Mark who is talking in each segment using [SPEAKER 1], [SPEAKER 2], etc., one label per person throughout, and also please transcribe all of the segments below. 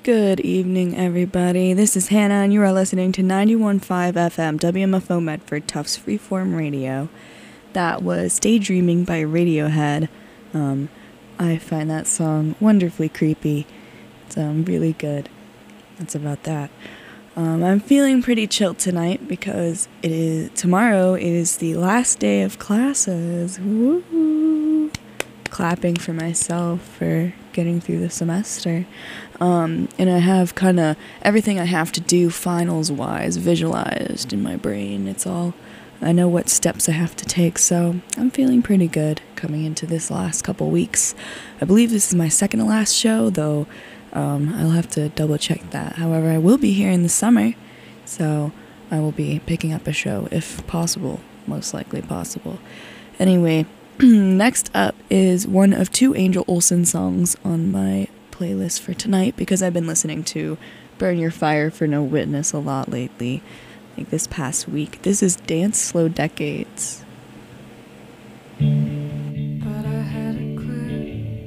[SPEAKER 1] Good evening, everybody. This is Hannah, and you are listening to 91.5 FM WMFO Medford Tufts Freeform Radio. That was Daydreaming by Radiohead. I find that song wonderfully creepy. It's really good. That's about that. I'm feeling pretty chill tonight because tomorrow is the last day of classes. Woo! Clapping for myself for getting through the semester. And I have kind of everything I have to do finals-wise visualized in my brain. I know what steps I have to take, so I'm feeling pretty good coming into this last couple weeks. I believe this is my second to last show, though I'll have to double check that. However, I will be here in the summer, so I will be picking up a show if possible, most likely possible. Anyway, next up is one of two Angel Olsen songs on my playlist for tonight because I've been listening to Burn Your Fire for No Witness a lot lately, like this past week. This is Dance Slow Decades.
[SPEAKER 2] But I had it clear,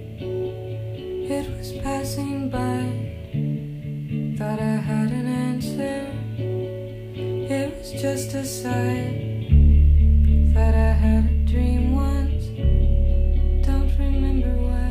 [SPEAKER 2] it was passing by. Thought I had an answer, it was just a sigh. Thought I had a dream once, don't remember why.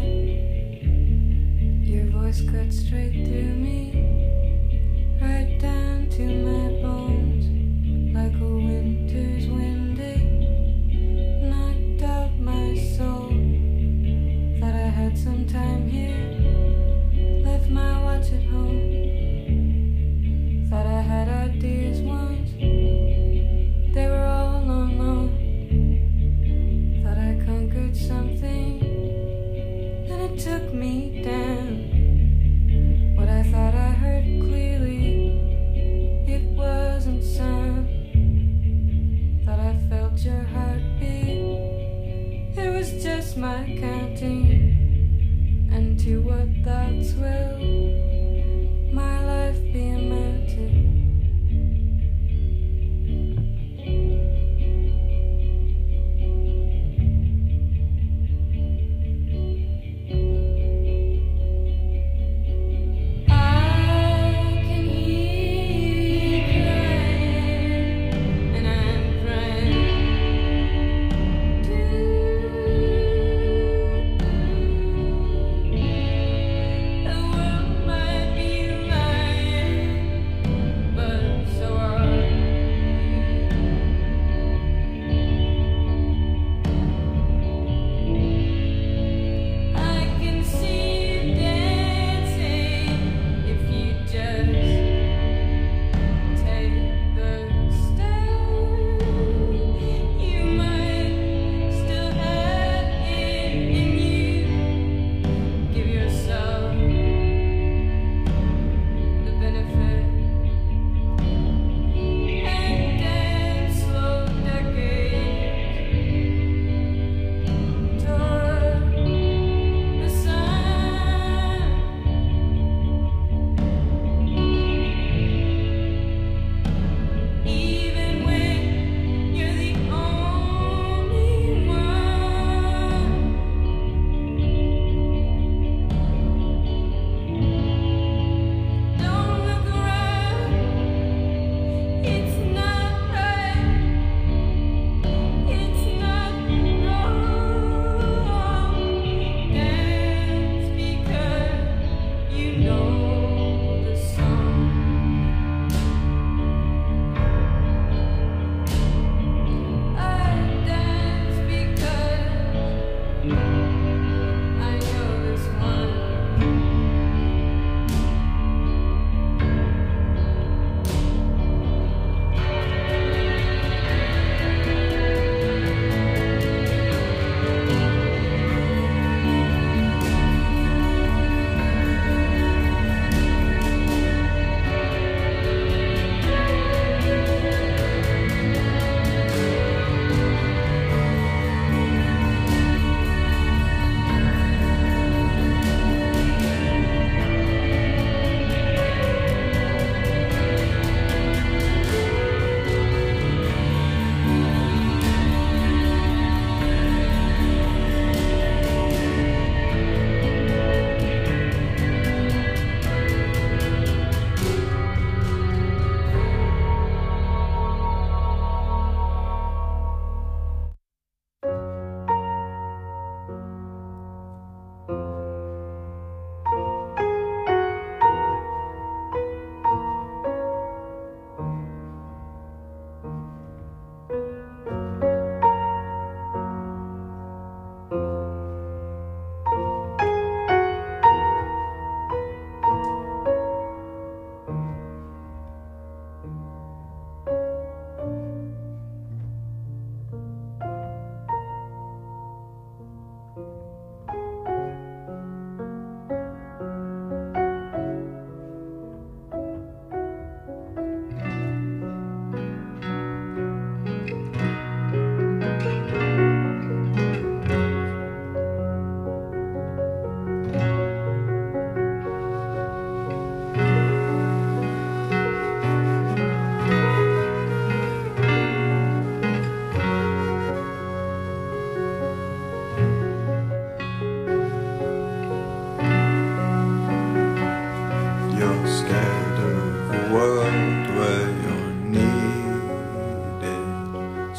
[SPEAKER 2] Your voice cut straight through me, right down to my bones, like a winter's wind day, knocked out my soul. Thought I had some time here, left my watch at home. Thought I had ideas once, they were all on loan. Thought I conquered something, then it took me down. What I thought I heard clearly, it wasn't sound. Thought I felt your heartbeat, it was just my counting. And to what thoughts will my life be amounted?
[SPEAKER 3] The world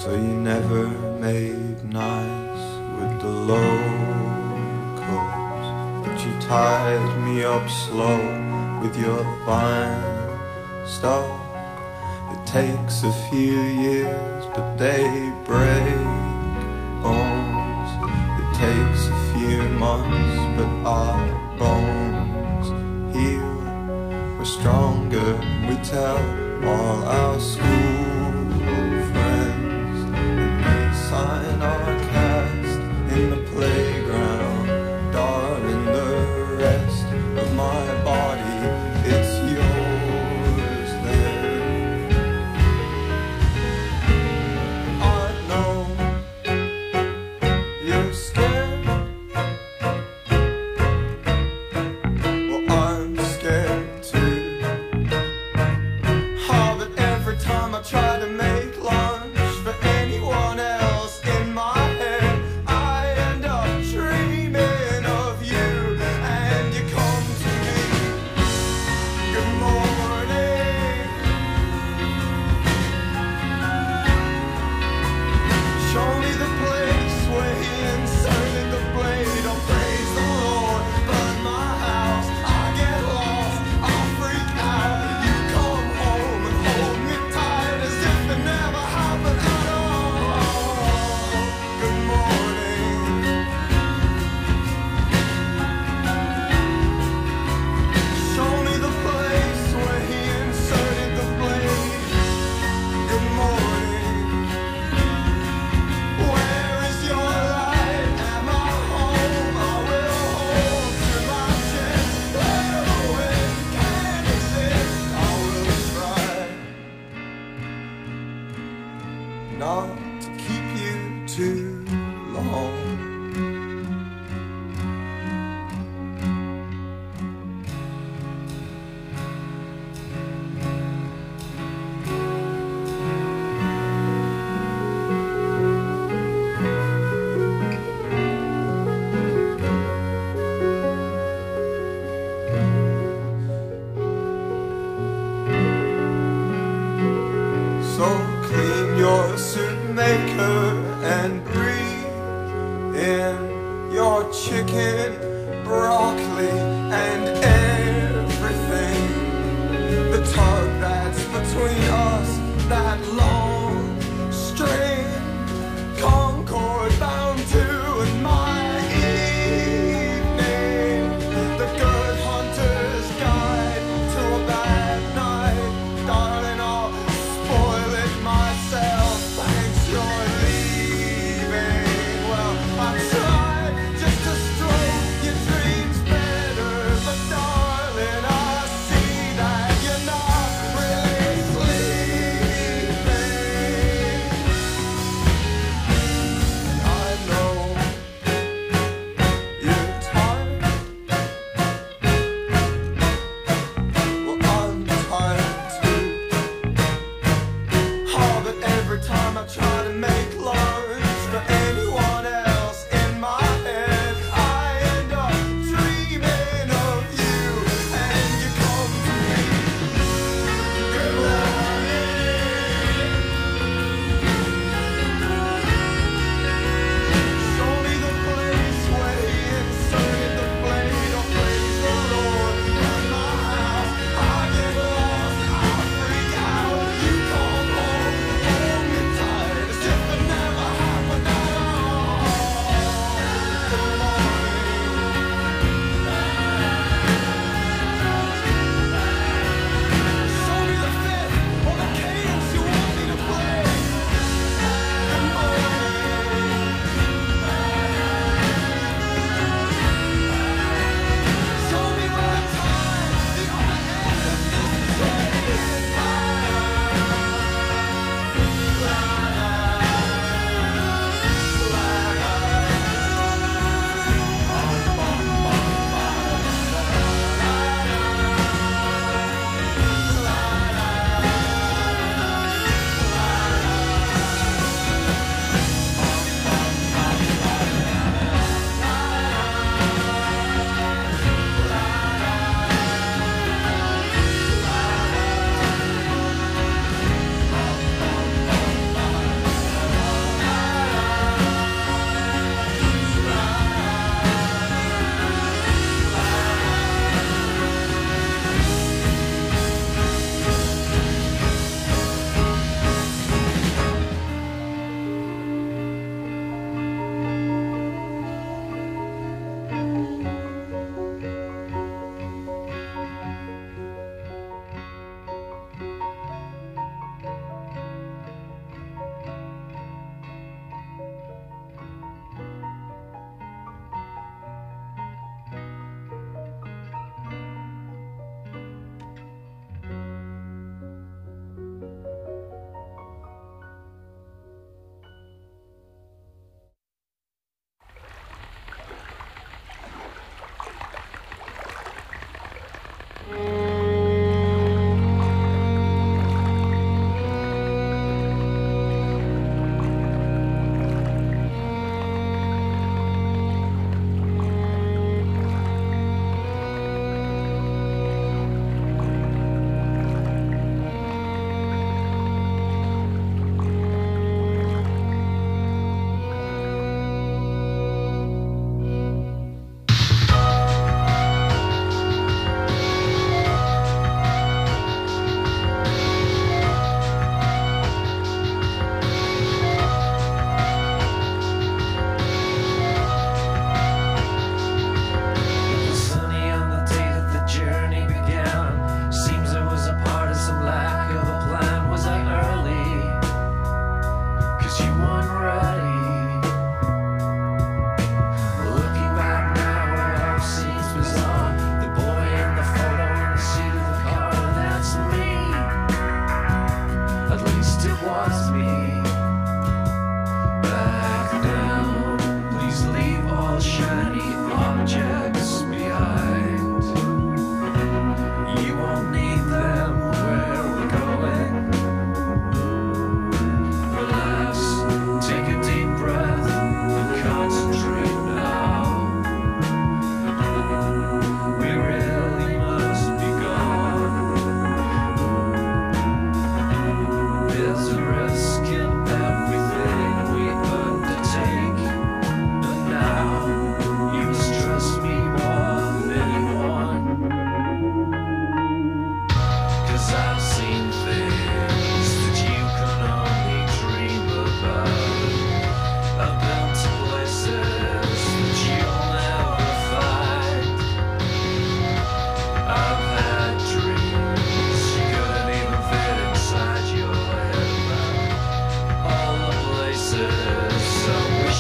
[SPEAKER 3] So you never made nice with the locals, but you tied me up slow with your vine stock. It takes a few years, but they break bones. It takes a few months, but our bones heal. We're stronger, we tell all our school friends, and they sign our cast in the playground. Darling, the rest of my body, it's yours then. I know you're scared. Well, I'm scared too. Oh, but every time I try to make lunch for anyone else in my head, I end up dreaming of you, and you come to me. Good morning. Show me the place where he inserted the blade. I'll praise the Lord, burn my house. I get lost, I'll freak out. You come home and hold me tight as if it never happened at all. Good morning. Show me the place where he inserted the blade. Good morning. Where is your light? Am I home? I will hold to my chest. Where the wind can exist, I will try not to keep you too long. So clean your suit maker and breathe in your chicken, broccoli, and everything. The tug that's between us, that long string, concord bound to in my evening. The good hunter's guide to a bad night. Darling, I'll spoil it myself. Thanks, you're leaving. Well, I tried just to stroke your dreams better, but darling, I see that you're not really sleeping.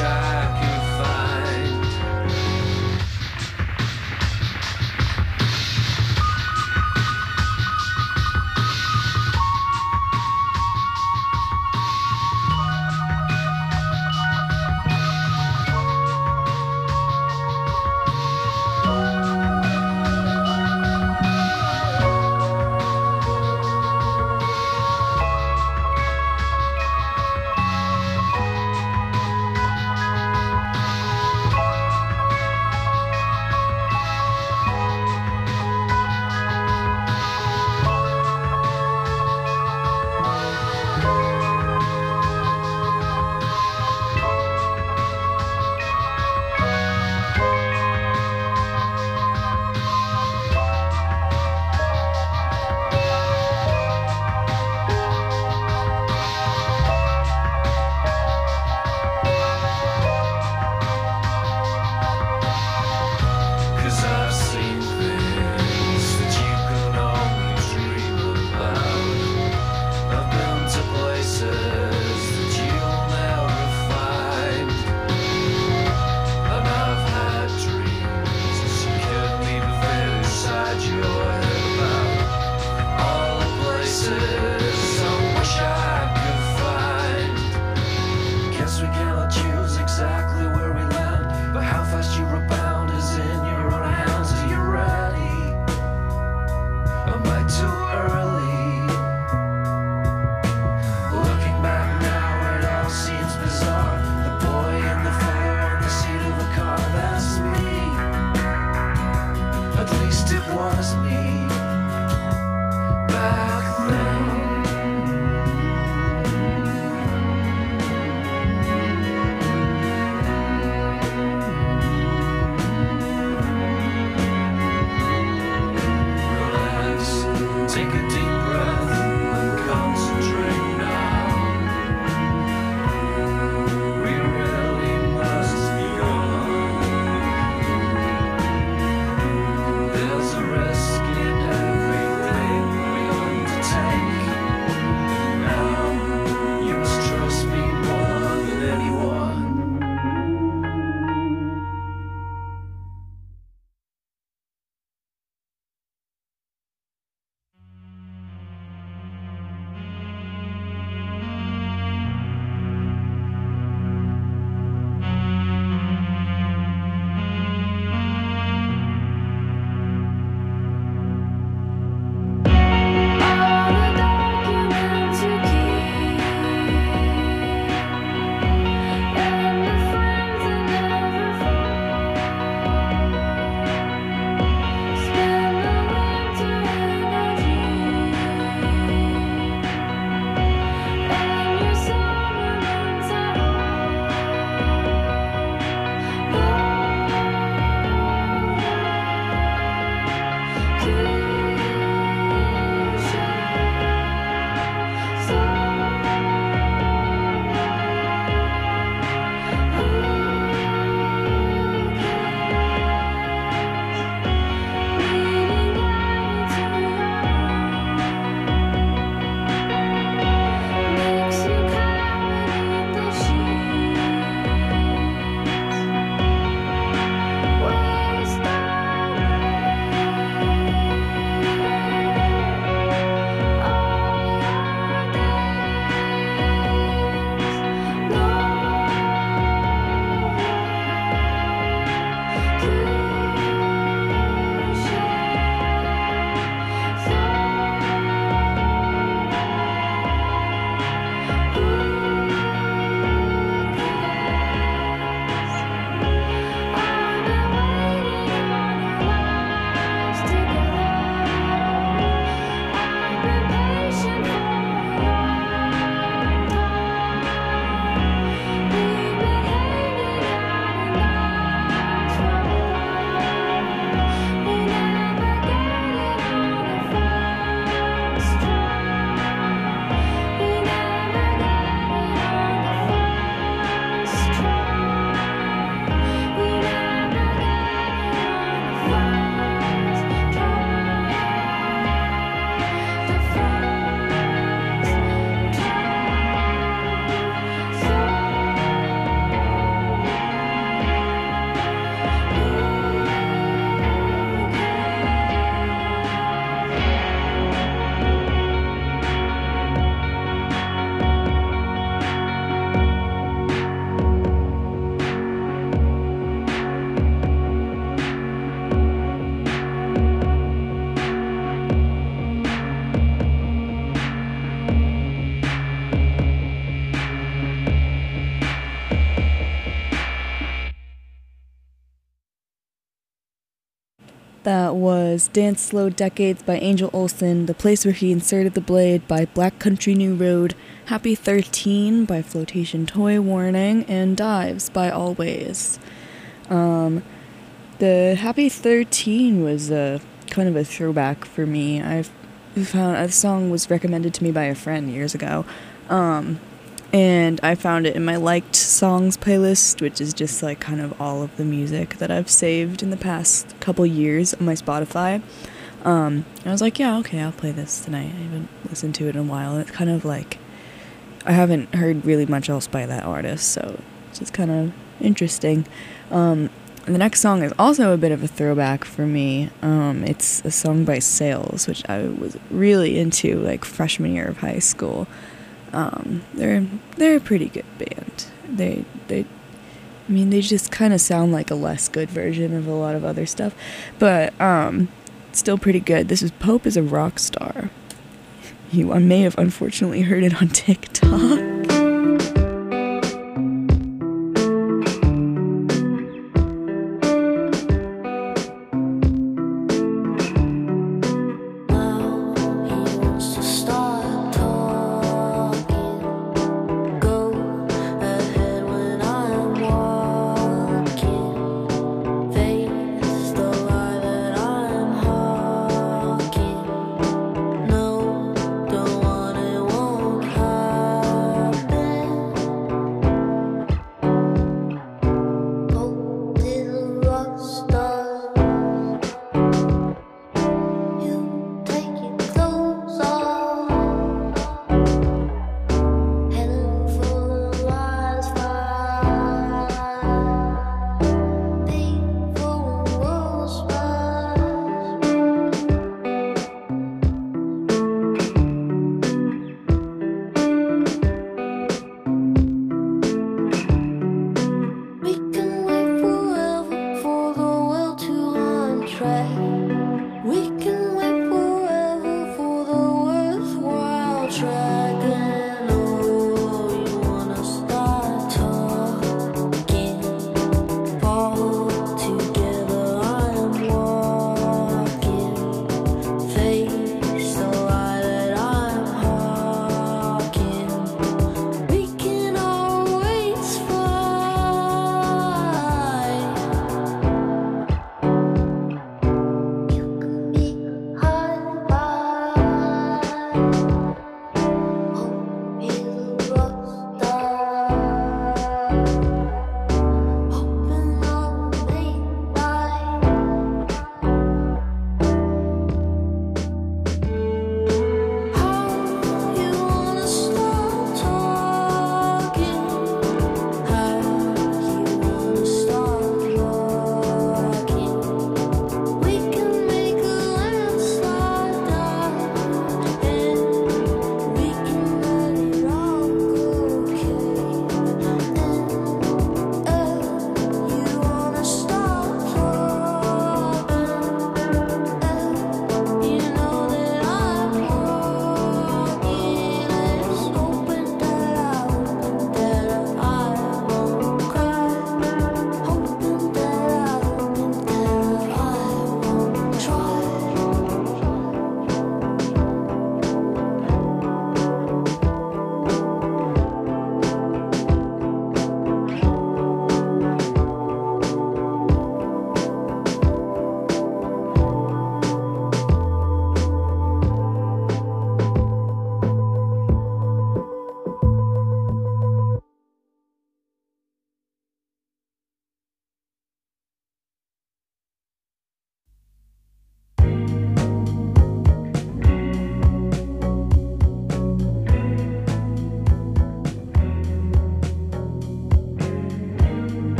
[SPEAKER 3] I could find.
[SPEAKER 1] That was Dance Slow Decades by Angel Olsen, The Place Where He Inserted the Blade by Black Country New Road, Happy 13 by Flotation Toy Warning, and Dives by Always. The Happy 13 was kind of a throwback for me. I found a song was recommended to me by a friend years ago, and I found it in my liked songs playlist, which is just like kind of all of the music that I've saved in the past couple years on my Spotify. I was like, yeah, okay, I'll play this tonight. I haven't listened to it in a while. It's kind of like, I haven't heard really much else by that artist, so it's just kind of interesting. And the next song is also a bit of a throwback for me. It's a song by Sales, which I was really into like freshman year of high school. They're a pretty good band. They just kind of sound like a less good version of a lot of other stuff, but still pretty good. This is Pope is a Rock Star. You may have unfortunately heard it on TikTok.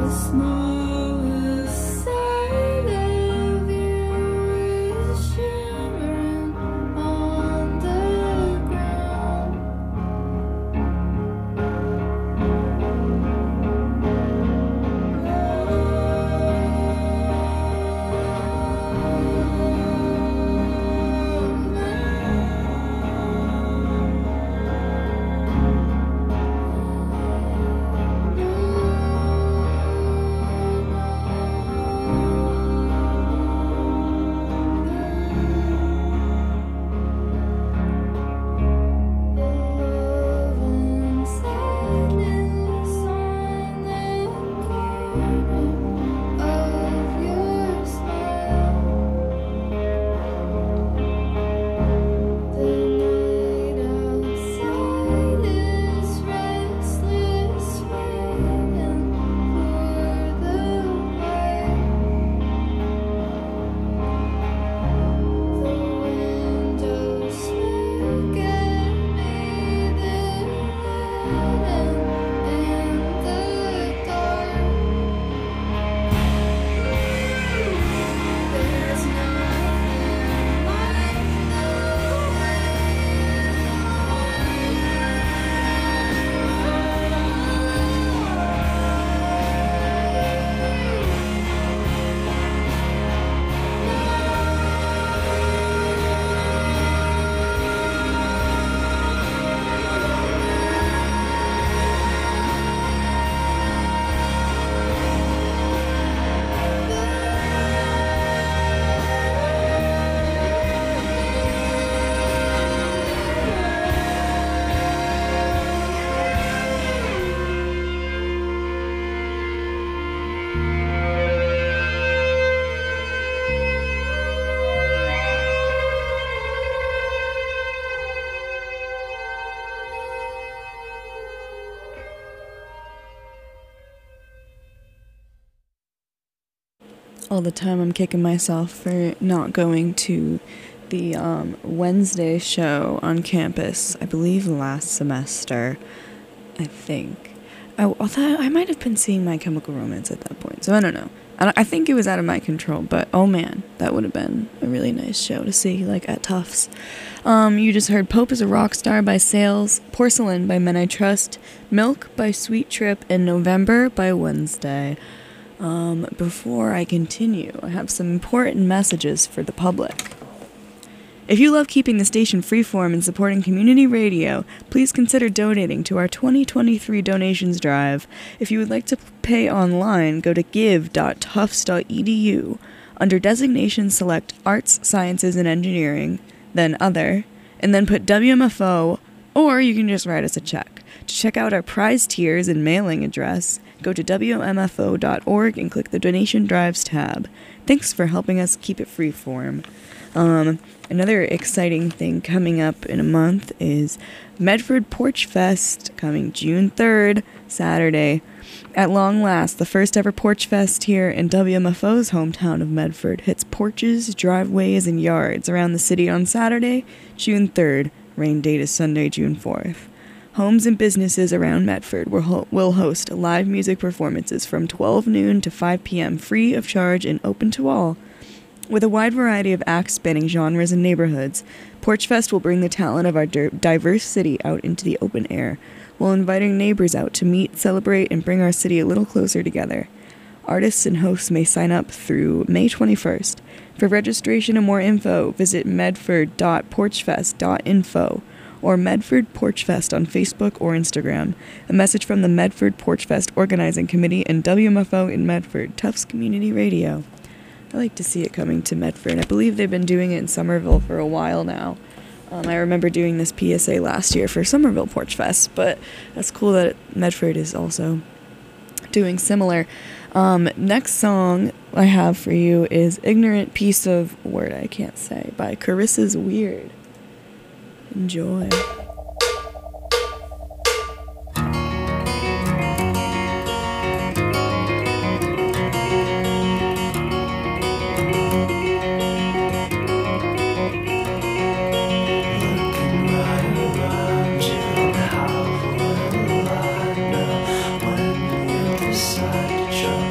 [SPEAKER 1] All the time I'm kicking myself for not going to the Wednesday show on campus, I believe last semester, I think. Although I might have been seeing My Chemical Romance at that point, so I don't know. I think it was out of my control, but oh man, that would have been a really nice show to see, like, at Tufts. You just heard Pope is a Rock Star by Sales, Porcelain by Men I Trust, Milk by Sweet Trip, and November by Wednesday. Before I continue, I have some important messages for the public. If you love keeping the station freeform and supporting community radio, please consider donating to our 2023 donations drive. If you would like to pay online, go to give.tufts.edu. Under designation, select Arts, Sciences, and Engineering, then Other, and then put WMFO, or you can just write us a check. To check out our prize tiers and mailing address, go to WMFO.org and click the Donation Drives tab. Thanks for helping us keep it freeform. Another exciting thing coming up in a month is Medford Porch Fest, coming June 3rd, Saturday. At long last, the first ever Porch Fest here in WMFO's hometown of Medford hits porches, driveways, and yards around the city on Saturday, June 3rd. Rain date is Sunday, June 4th. Homes and businesses around Medford will host live music performances from 12 noon to 5 p.m. free of charge and open to all. With a wide variety of acts spanning genres and neighborhoods, Porch Fest will bring the talent of our diverse city out into the open air, while inviting neighbors out to meet, celebrate, and bring our city a little closer together. Artists and hosts may sign up through May 21st. For registration and more info, visit medford.porchfest.info or Medford Porch Fest on Facebook or Instagram. A message from the Medford Porch Fest Organizing Committee and WMFO in Medford, Tufts Community Radio. I like to see it coming to Medford. I believe they've been doing it in Somerville for a while now. I remember doing this PSA last year for Somerville Porch Fest, but that's cool that Medford is also doing similar. Next song I have for you is Ignorant Piece of Word I Can't Say by Carissa's Weird. Enjoy.
[SPEAKER 3] Decide to try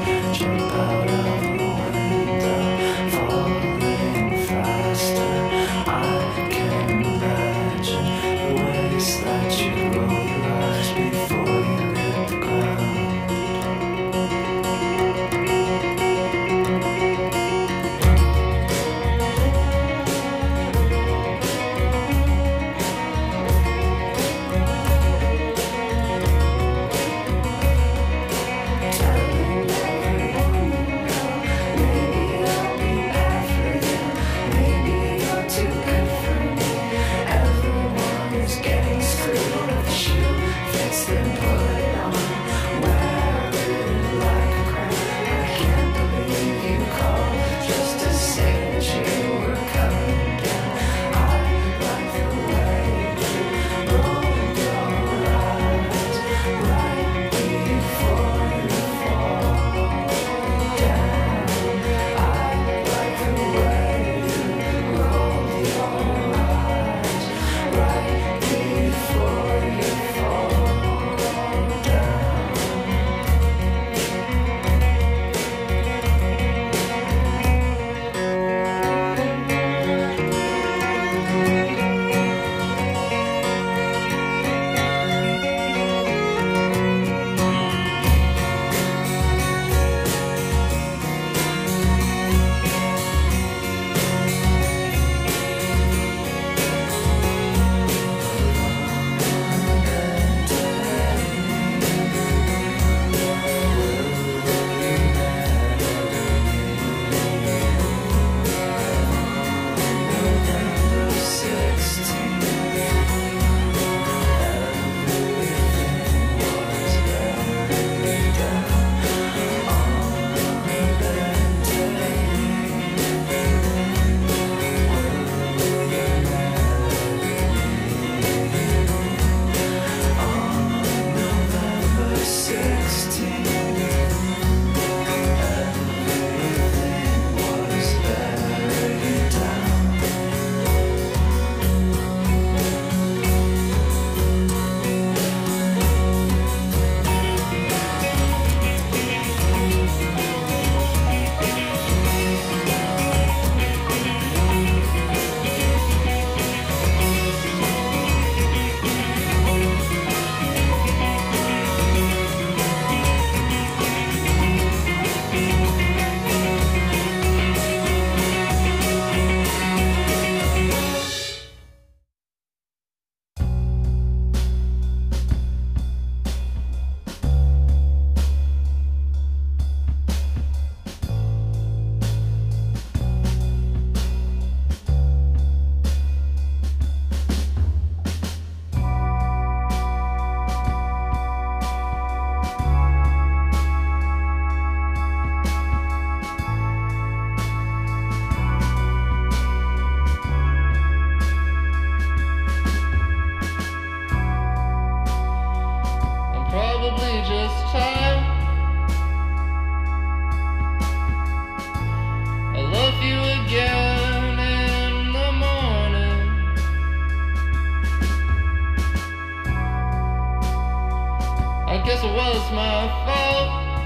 [SPEAKER 4] my fault.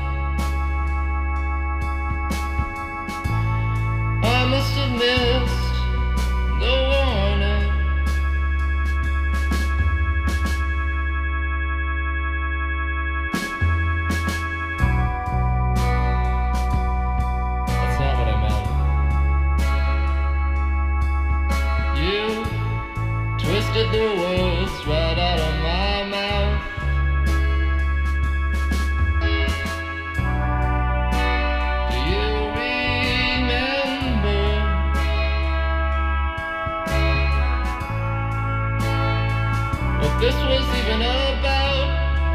[SPEAKER 4] I must have missed the warning. That's not what I meant. You twisted the words right out of my mouth. Do you remember what this was even about?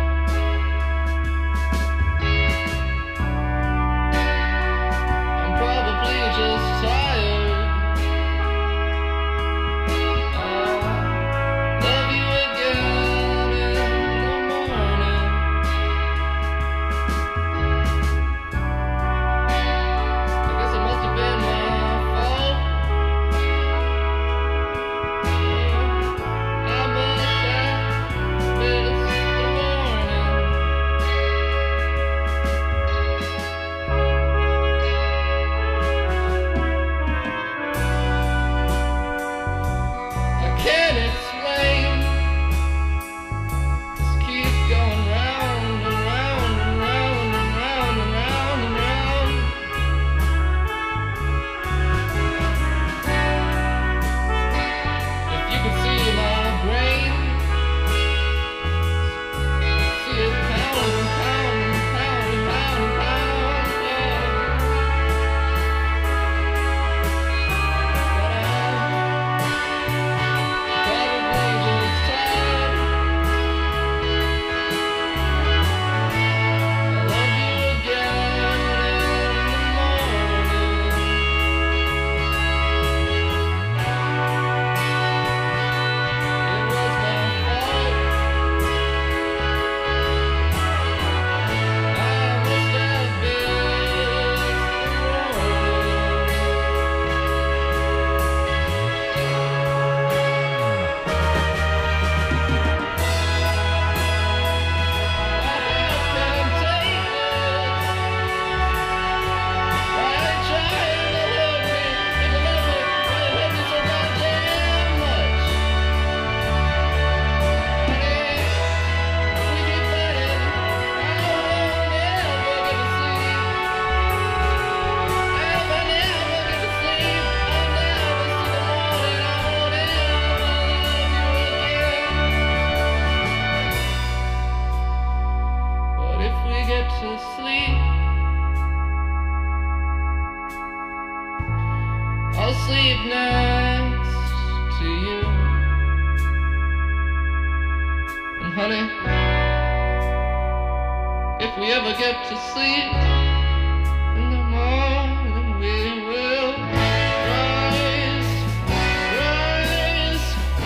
[SPEAKER 4] I'm probably just tired. Love you again in the morning. I guess it must have been my fault. I must have missed the warning. I can't explain. Just keep going round and round and round and round and round and round. If you could see my brain, see it pound and pound and pound and pound and pound, yeah. But I'm probably just tired. I love you again in the morning. It was my fault. I must have missed But if we get to sleep, I'll sleep next to you. And honey, if we ever get to sleep in the morning, we will rise, rise,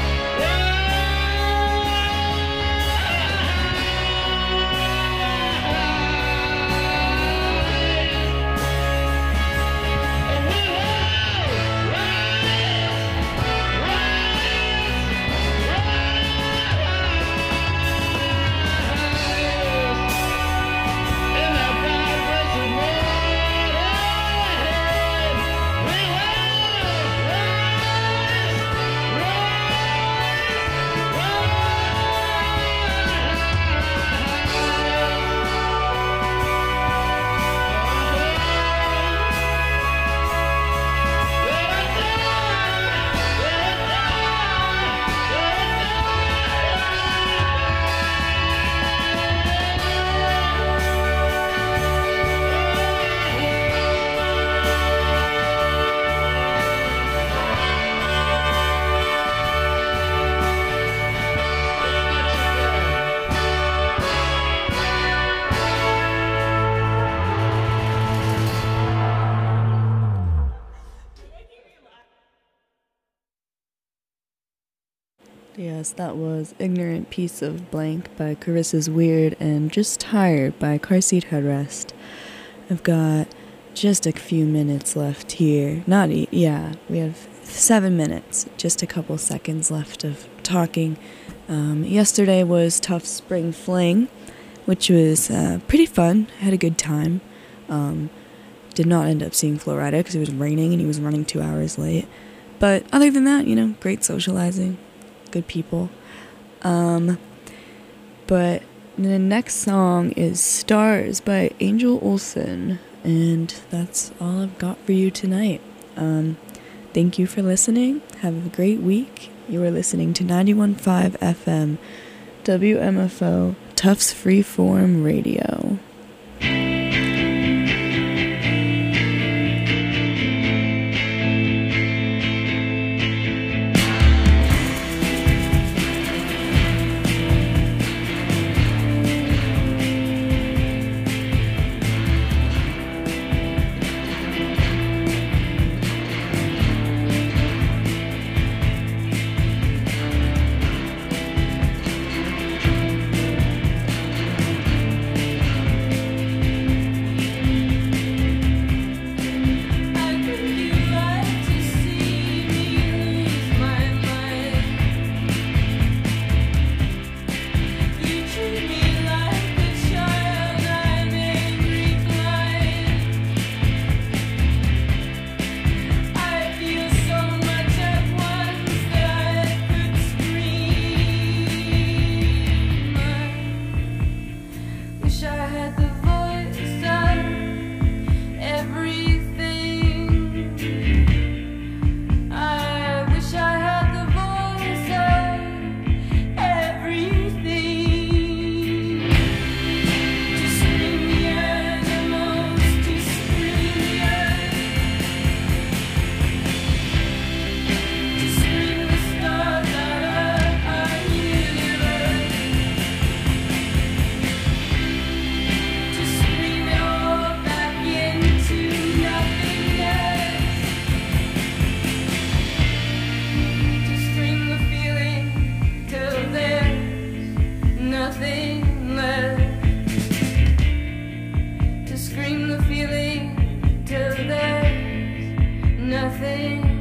[SPEAKER 1] Yes, that was Ignorant Piece of Blank by Carissa's Weird and Just Tired by Car Seat Headrest. I've got just a few minutes left here. We have 7 minutes, just a couple seconds left of talking. Yesterday was Tough Spring Fling, which was pretty fun. I had a good time. Did not end up seeing Florida because it was raining and he was running 2 hours late. But other than that, great socializing, good people. But the next song is Stars by Angel Olsen, and that's all I've got for you tonight. Thank you for listening. Have a great week. You are listening to 91.5 FM, WMFO, Tufts Freeform Radio.
[SPEAKER 2] Scream the feeling till there's nothing